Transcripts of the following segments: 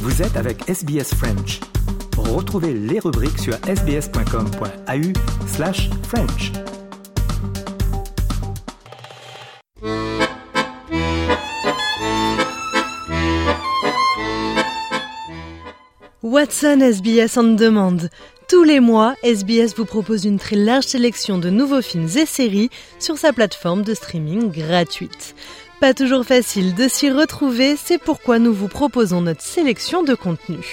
Vous êtes avec SBS French. Retrouvez les rubriques sur sbs.com.au/French. Watson SBS On Demand. Tous les mois, SBS vous propose une très large sélection de nouveaux films et séries sur sa plateforme de streaming gratuite. Pas toujours facile de s'y retrouver, c'est pourquoi nous vous proposons notre sélection de contenus.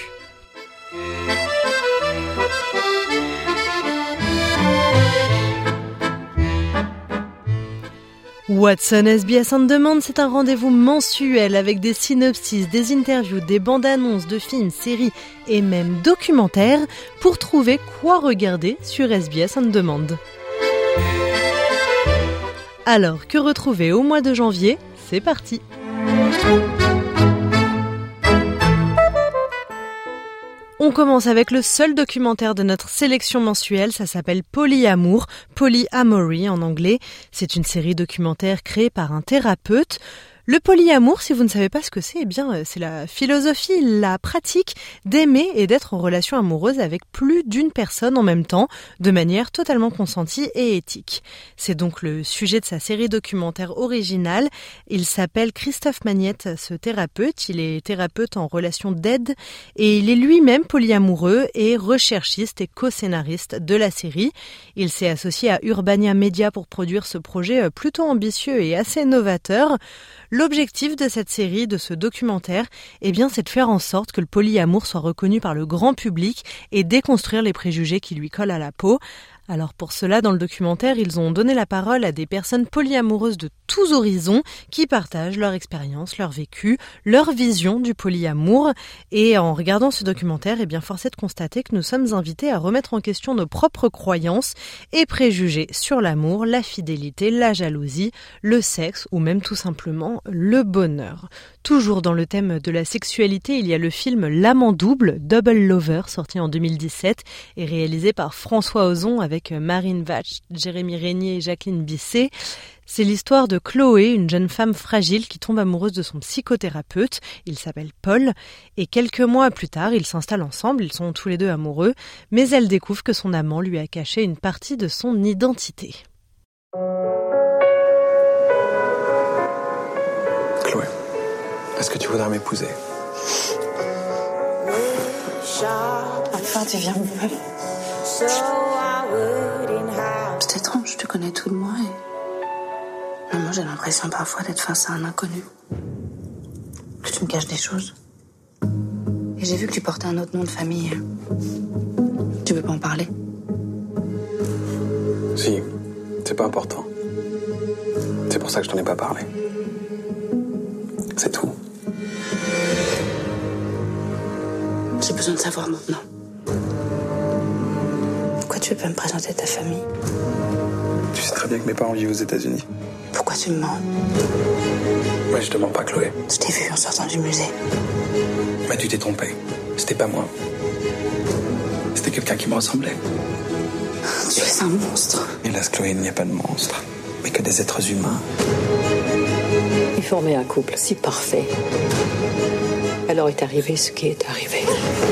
Watson SBS On Demand, c'est un rendez-vous mensuel avec des synopsis, des interviews, des bandes-annonces de films, séries et même documentaires pour trouver quoi regarder sur SBS On Demand. Alors, que retrouver au mois de janvier ? C'est parti! On commence avec le seul documentaire de notre sélection mensuelle, ça s'appelle Polyamour, Polyamory en anglais. C'est une série documentaire créée par un thérapeute. Le polyamour, si vous ne savez pas ce que c'est, eh bien, c'est la philosophie, la pratique d'aimer et d'être en relation amoureuse avec plus d'une personne en même temps, de manière totalement consentie et éthique. C'est donc le sujet de sa série documentaire originale. Il s'appelle Christophe Magnette, ce thérapeute. Il est thérapeute en relation d'aide et il est lui-même polyamoureux et recherchiste et co-scénariste de la série. Il s'est associé à Urbania Media pour produire ce projet plutôt ambitieux et assez novateur. L'objectif de cette série, de ce documentaire, eh bien, c'est de faire en sorte que le polyamour soit reconnu par le grand public et déconstruire les préjugés qui lui collent à la peau. Alors pour cela, dans le documentaire, ils ont donné la parole à des personnes polyamoureuses de tous horizons qui partagent leur expérience, leur vécu, leur vision du polyamour. Et en regardant ce documentaire, eh bien, force est de constater que nous sommes invités à remettre en question nos propres croyances et préjugés sur l'amour, la fidélité, la jalousie, le sexe ou même tout simplement le bonheur. Toujours dans le thème de la sexualité, il y a le film L'amant double, Double Lover, sorti en 2017 et réalisé par François Ozon avec Marine Vach, Jérémy Régnier et Jacqueline Bisset. C'est l'histoire de Chloé, une jeune femme fragile qui tombe amoureuse de son psychothérapeute. Il s'appelle Paul. Et quelques mois plus tard, ils s'installent ensemble, ils sont tous les deux amoureux, mais elle découvre que son amant lui a caché une partie de son identité. Chloé, est-ce que tu voudrais m'épouser ? Enfin, tu viens me voir. C'est étrange, tu connais tout de moi et... Moi, j'ai l'impression parfois d'être face à un inconnu. Que tu me caches des choses. Et j'ai vu que tu portais un autre nom de famille. Tu veux pas en parler ? Si, c'est pas important. C'est pour ça que je t'en ai pas parlé. C'est tout. J'ai besoin de savoir maintenant. Pourquoi tu veux pas me présenter ta famille ? Tu sais très bien que mes parents vivent aux États-Unis. Pourquoi tu me mens ? Ouais, je te mens pas, Chloé. Je t'ai vu en sortant du musée. Mais tu t'es trompée. C'était pas moi. C'était quelqu'un qui me ressemblait. Tu es un monstre. Hélas, Chloé, il n'y a pas de monstre, mais que des êtres humains. Ils formaient un couple si parfait. Alors est arrivé ce qui est arrivé.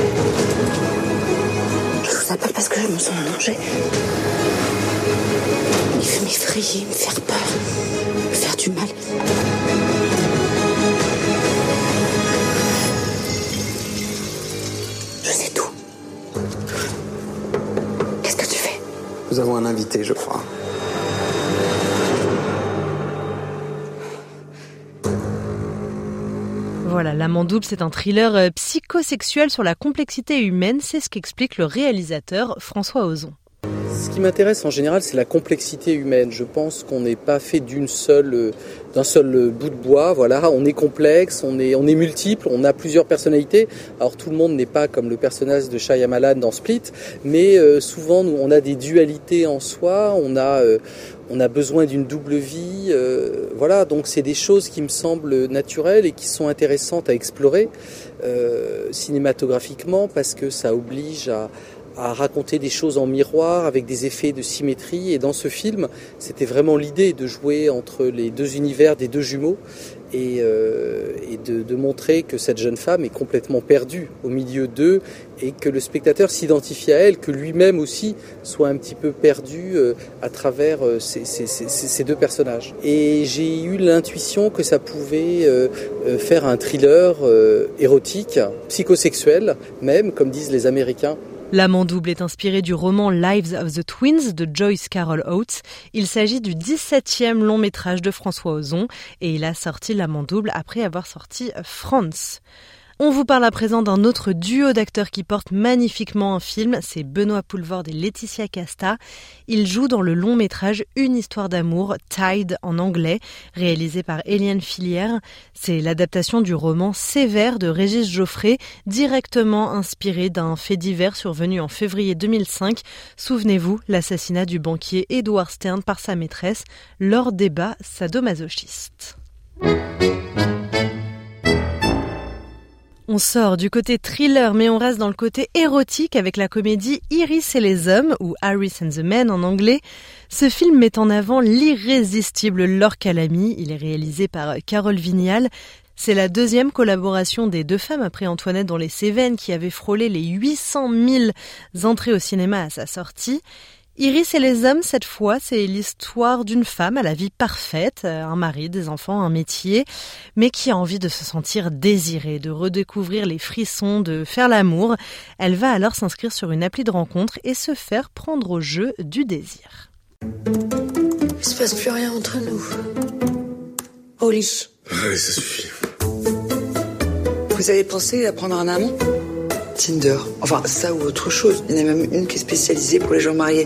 Je vous appelle parce que je me sens en danger. Il veut m'effrayer, me faire peur, me faire du mal. Je sais tout. Qu'est-ce que tu fais ? Nous avons un invité, je crois. Voilà, L'amant double, c'est un thriller psychosexuel sur la complexité humaine. C'est ce qu'explique le réalisateur François Ozon. Ce qui m'intéresse en général, c'est la complexité humaine. Je pense qu'on n'est pas fait d'un seul bout de bois. Voilà, on est complexe, on est multiple, on a plusieurs personnalités. Alors tout le monde n'est pas comme le personnage de Shyamalan dans Split, mais souvent nous, on a des dualités en soi. On a besoin d'une double vie. Voilà, donc c'est des choses qui me semblent naturelles et qui sont intéressantes à explorer cinématographiquement parce que ça oblige à raconter des choses en miroir avec des effets de symétrie. Et dans ce film, c'était vraiment l'idée de jouer entre les deux univers des deux jumeaux et de montrer que cette jeune femme est complètement perdue au milieu d'eux et que le spectateur s'identifie à elle, que lui-même aussi soit un petit peu perdu à travers ces deux personnages. Et j'ai eu l'intuition que ça pouvait faire un thriller érotique, psychosexuel même, comme disent les Américains. L'Amant double est inspiré du roman Lives of the Twins de Joyce Carol Oates. Il s'agit du 17e long métrage de François Ozon et il a sorti L'Amant double après avoir sorti France. On vous parle à présent d'un autre duo d'acteurs qui porte magnifiquement un film, c'est Benoît Poelvoorde et Laetitia Casta. Ils jouent dans le long métrage Une histoire d'amour, Tide en anglais, réalisé par Eliane Filière. C'est l'adaptation du roman Sévère de Régis Geoffrey, directement inspiré d'un fait divers survenu en février 2005. Souvenez-vous, l'assassinat du banquier Edward Stern par sa maîtresse lors d'ébats sadomasochistes. On sort du côté thriller, mais on reste dans le côté érotique avec la comédie Iris et les hommes, ou Iris and the Men en anglais. Ce film met en avant l'irrésistible Laure Calamy. Il est réalisé par Carole Vignal. C'est la deuxième collaboration des deux femmes après Antoinette dans les Cévennes qui avait frôlé les 800 000 entrées au cinéma à sa sortie. Iris et les hommes, cette fois, c'est l'histoire d'une femme à la vie parfaite, un mari, des enfants, un métier, mais qui a envie de se sentir désirée, de redécouvrir les frissons, de faire l'amour. Elle va alors s'inscrire sur une appli de rencontre et se faire prendre au jeu du désir. Il se passe plus rien entre nous. Au lit. Ouais, ça suffit. Vous avez pensé à prendre un amant ? Tinder. Enfin, ça ou autre chose. Il y en a même une qui est spécialisée pour les gens mariés.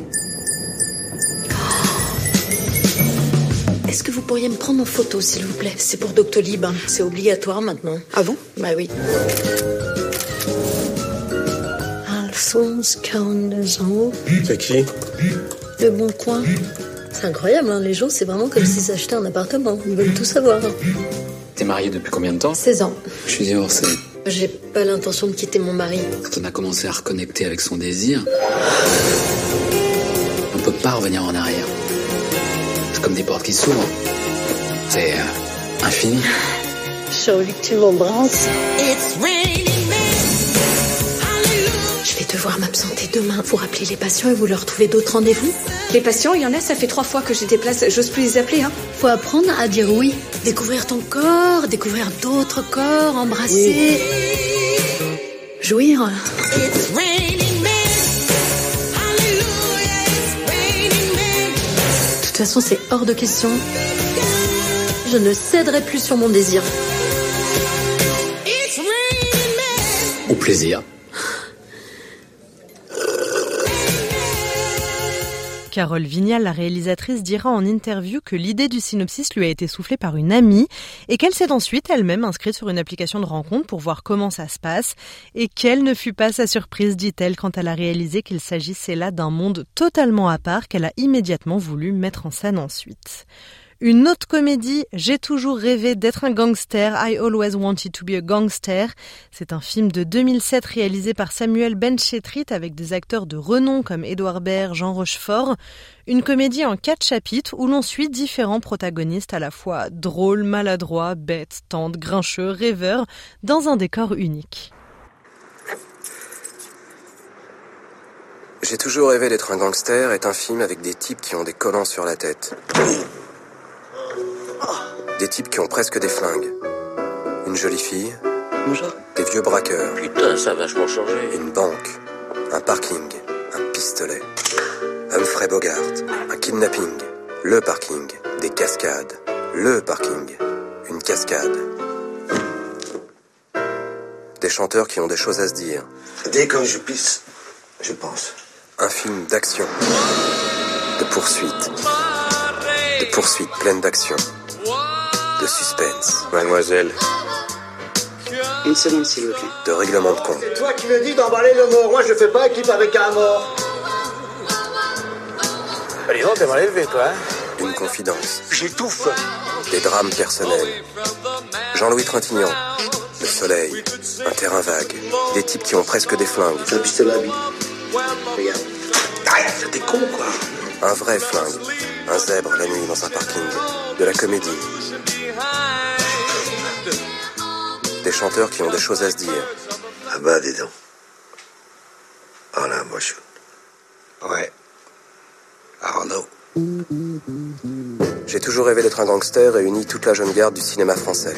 Est-ce que vous pourriez me prendre en photo, s'il vous plaît ? C'est pour Doctolib, hein. C'est obligatoire maintenant. Ah bon ? Bah oui. Alphonse, 42 ans. C'est qui ? Le Bon Coin. C'est incroyable, hein. Les gens, c'est vraiment comme s'ils achetaient un appartement. Ils veulent tout savoir. T'es mariée depuis combien de temps ? 16 ans. Je suis divorcé. J'ai pas l'intention de quitter mon mari. Quand on a commencé à reconnecter avec son désir, on peut pas revenir en arrière. C'est comme des portes qui s'ouvrent. C'est infini. J'ai envie que tu m'embrasses. Je vais devoir m'absenter demain. Vous rappelez les patients et vous leur trouvez d'autres rendez-vous ? Les patients, il y en a, ça fait 3 fois que je déplace. J'ose plus les appeler, hein. Faut apprendre à dire oui. Découvrir ton corps, découvrir d'autres corps, embrasser. Oui. Jouir. De toute façon, c'est hors de question. Je ne céderai plus sur mon désir. Au plaisir. Carole Vignal, la réalisatrice, dira en interview que l'idée du synopsis lui a été soufflée par une amie et qu'elle s'est ensuite elle-même inscrite sur une application de rencontre pour voir comment ça se passe. Et quelle ne fut pas sa surprise, dit-elle, quand elle a réalisé qu'il s'agissait là d'un monde totalement à part qu'elle a immédiatement voulu mettre en scène ensuite. Une autre comédie, J'ai toujours rêvé d'être un gangster, I always wanted to be a gangster. C'est un film de 2007 réalisé par Samuel Benchetrit avec des acteurs de renom comme Édouard Baird, Jean Rochefort. Une comédie en 4 chapitres où l'on suit différents protagonistes à la fois drôles, maladroits, bêtes, tendres, grincheux, rêveurs, dans un décor unique. J'ai toujours rêvé d'être un gangster est un film avec des types qui ont des collants sur la tête. Des types qui ont presque des flingues. Une jolie fille. Bonjour. Des vieux braqueurs. Putain, ça a vachement changé. Une banque. Un parking. Un pistolet. Humphrey Bogart. Un kidnapping. Le parking. Des cascades. Le parking. Une cascade. Des chanteurs qui ont des choses à se dire. Dès que je pisse, je pense. Un film d'action. De poursuite. De poursuite pleine d'action. De suspense. Mademoiselle. Une seconde, s'il vous plaît. De règlement de compte. C'est toi qui me dis d'emballer le mort. Moi, je fais pas équipe avec un mort. Dis donc, t'es mal élevé, toi, hein ? Une confidence. J'étouffe. Des drames personnels. Jean-Louis Trintignant. Le soleil. Un terrain vague. Des types qui ont presque des flingues. Un pistolet à billes. Regarde. Ah, t'es con, quoi. Un vrai flingue. Un zèbre la nuit dans un parking. De la comédie. des chanteurs qui ont des choses à se dire. Ah bah, dis donc. Oh là, moi, Ouais. Arnaud. J'ai toujours rêvé d'être un gangster et uni toute la jeune garde du cinéma français.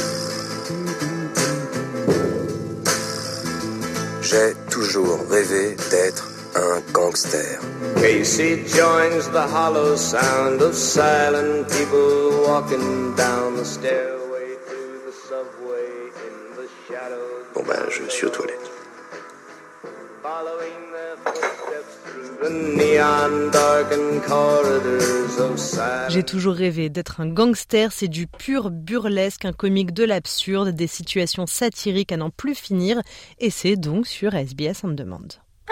J'ai toujours rêvé d'être un gangster. Casey joins the hollow sound of silent people walking down the stairway to the subway in the shadows. Bon ben, je suis aux toilettes. Following their footsteps through the neon darkened corridors of silence. J'ai toujours rêvé d'être un gangster, c'est du pur burlesque, un comique de l'absurde, des situations satiriques à n'en plus finir, et c'est donc sur SBS On Demand.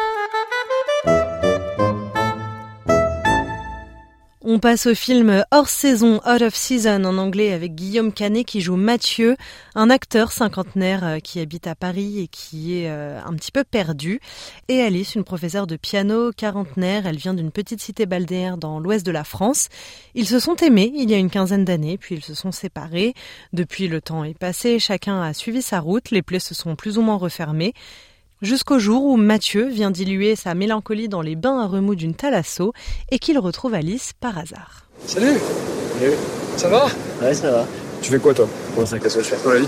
On passe au film hors saison, Out of Season en anglais, avec Guillaume Canet qui joue Mathieu, un acteur cinquantenaire qui habite à Paris et qui est un petit peu perdu. Et Alice, une professeure de piano quarantenaire, elle vient d'une petite cité balnéaire dans l'ouest de la France. Ils se sont aimés il y a une quinzaine d'années, puis ils se sont séparés. Depuis, le temps est passé, chacun a suivi sa route, les plaies se sont plus ou moins refermées. Jusqu'au jour où Mathieu vient diluer sa mélancolie dans les bains à remous d'une thalasso et qu'il retrouve Alice par hasard. Salut. Salut. Ça va? Ouais, ça va. Tu fais quoi, toi? Comment ça, qu'est-ce que je fais? Ouais.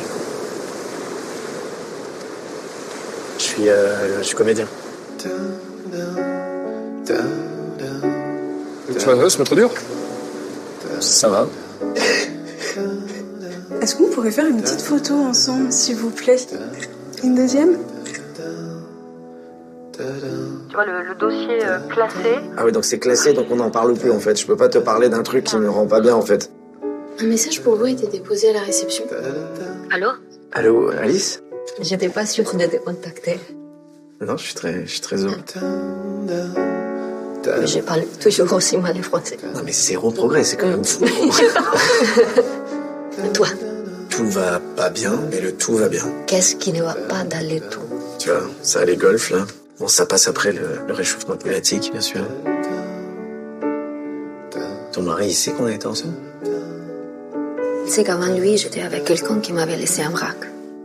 Je suis comédien. Tu vas se mettre dur? Ça va. Est-ce qu'on pourrait faire une petite photo ensemble, s'il vous plaît? Une deuxième? Tu vois, le dossier classé. Ah oui, donc c'est classé, donc on n'en parle plus en fait. Je peux pas te parler d'un truc qui me rend pas bien en fait. Un message pour vous a été déposé à la réception. Allô? Allô, Alice? J'étais pas sûre de te contacter. Non, je suis très heureux. Mais je parle toujours aussi mal le français. Non mais zéro progrès, c'est quand même fou. Toi? Tout va pas bien, mais le tout va bien. Qu'est-ce qui ne va pas dans le tout? Tu vois, ça les golfs là. Bon, ça passe après le réchauffement climatique, bien sûr. Ton mari, il sait qu'on a été ensemble? C'est qu'avant lui, j'étais avec quelqu'un qui m'avait laissé un vrac.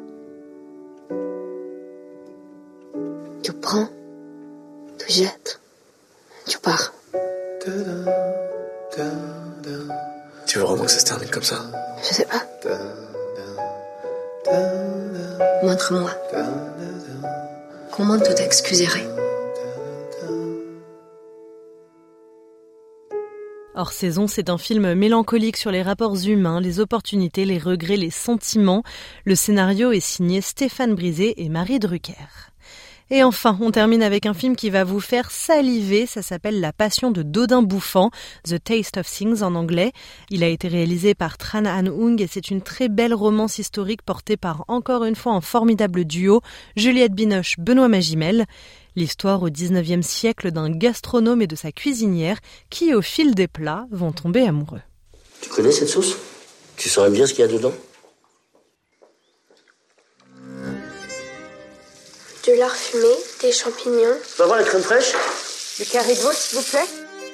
Tu prends, tu jettes, tu pars. Tu veux vraiment que ça se termine comme ça? Je sais pas. Montre-moi. Comment tu t'excuserais? Hors saison, c'est un film mélancolique sur les rapports humains, les opportunités, les regrets, les sentiments. Le scénario est signé Stéphane Brisé et Marie Drucker. Et enfin, on termine avec un film qui va vous faire saliver. Ça s'appelle La Passion de Dodin Bouffant, The Taste of Things en anglais. Il a été réalisé par Tran Anh Hung et c'est une très belle romance historique portée par encore une fois un formidable duo, Juliette Binoche, Benoît Magimel. L'histoire au 19e siècle d'un gastronome et de sa cuisinière qui, au fil des plats, vont tomber amoureux. Tu connais cette sauce? Tu saurais bien ce qu'il y a dedans? De lard fumé, des champignons. Tu vas voir la crème fraîche? Du carré de veau, s'il vous plaît.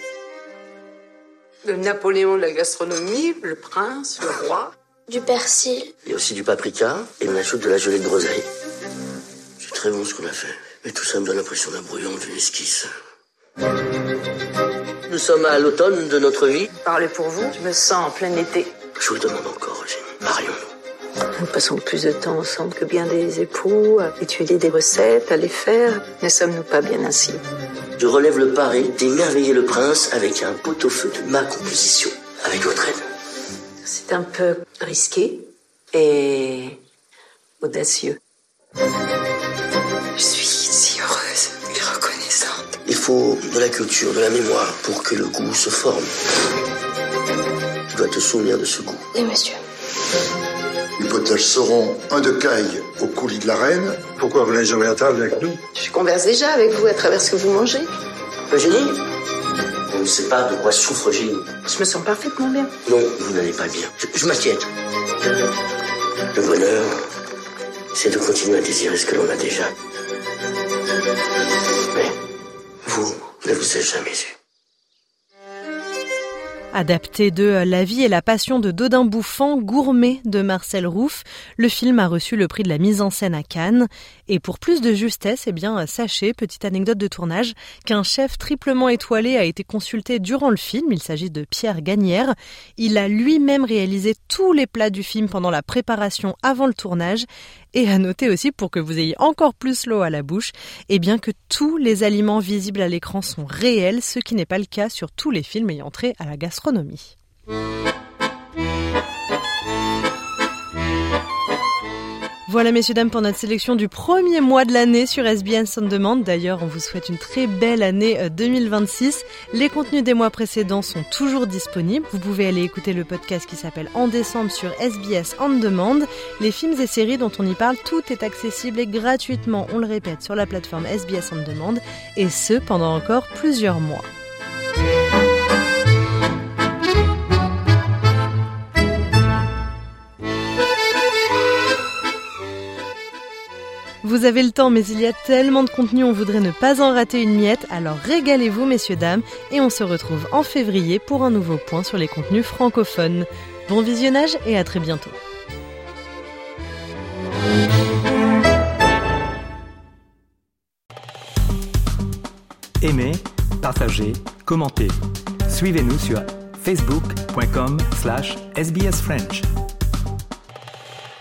Le Napoléon de la gastronomie, le prince, le roi. Du persil. Il y a aussi du paprika et on ajoute de la gelée de groseille. C'est très bon ce qu'on a fait. Mais tout ça me donne l'impression d'un brouillon, d'une esquisse. Nous sommes à l'automne de notre vie. Parlez pour vous, je me sens en plein été. Je vous le demande encore, Eugénie. Marions-nous. Nous passons plus de temps ensemble que bien des époux, à étudier des recettes, à les faire. Ne sommes-nous pas bien ainsi? Je relève le pari d'émerveiller le prince avec un pot-au-feu de ma composition, avec votre aide. C'est un peu risqué et audacieux. Je suis si heureuse et reconnaissante. Il faut de la culture, de la mémoire pour que le goût se forme. Tu dois te souvenir de ce goût. Oui, monsieur. Les potages seront un de caille au coulis de la reine. Pourquoi vous n'êtes jamais à table avec nous? Je converse déjà avec vous à travers ce que vous mangez. Eugénie, on ne sait pas de quoi souffre Eugénie. Je me sens parfaitement bien. Non, vous n'allez pas bien. Je m'inquiète. Le bonheur, c'est de continuer à désirer ce que l'on a déjà. Mais vous ne vous êtes jamais eu. Adapté de La vie et la passion de Dodin Bouffant, Gourmet de Marcel Rouff, le film a reçu le prix de la mise en scène à Cannes. Et pour plus de justesse, sachez, petite anecdote de tournage, qu'un chef triplement étoilé a été consulté durant le film. Il s'agit de Pierre Gagnère. Il a lui-même réalisé tous les plats du film pendant la préparation avant le tournage. Et à noter aussi, pour que vous ayez encore plus l'eau à la bouche, que tous les aliments visibles à l'écran sont réels, ce qui n'est pas le cas sur tous les films ayant trait à la gastronomie. Voilà messieurs dames pour notre sélection du premier mois de l'année sur SBS On Demand. D'ailleurs, on vous souhaite une très belle année 2026. Les contenus des mois précédents sont toujours disponibles. Vous pouvez aller écouter le podcast qui s'appelle En décembre sur SBS On Demand. Les films et séries dont on y parle, tout est accessible et gratuitement, on le répète, sur la plateforme SBS On Demand, et ce pendant encore plusieurs mois. Vous avez le temps, mais il y a tellement de contenu, on voudrait ne pas en rater une miette. Alors régalez-vous, messieurs, dames, et on se retrouve en février pour un nouveau point sur les contenus francophones. Bon visionnage et à très bientôt. Aimez, partagez, commentez. Suivez-nous sur facebook.com/sbsfrench.